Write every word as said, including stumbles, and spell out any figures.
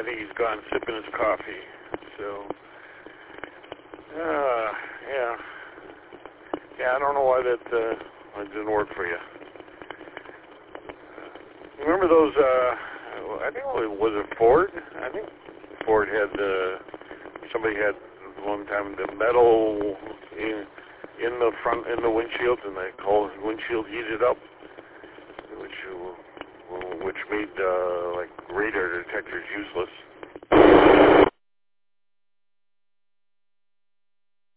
I think he's gone sipping his coffee. So, uh, yeah. Yeah, I don't know why that, uh, why it didn't work for you. Remember those, uh, I think it was it Ford? I think Ford had, uh, somebody had one time the metal in, in the front, in the windshield, and they called the windshield heated up, which, uh, which made, uh, like radar detectors useless.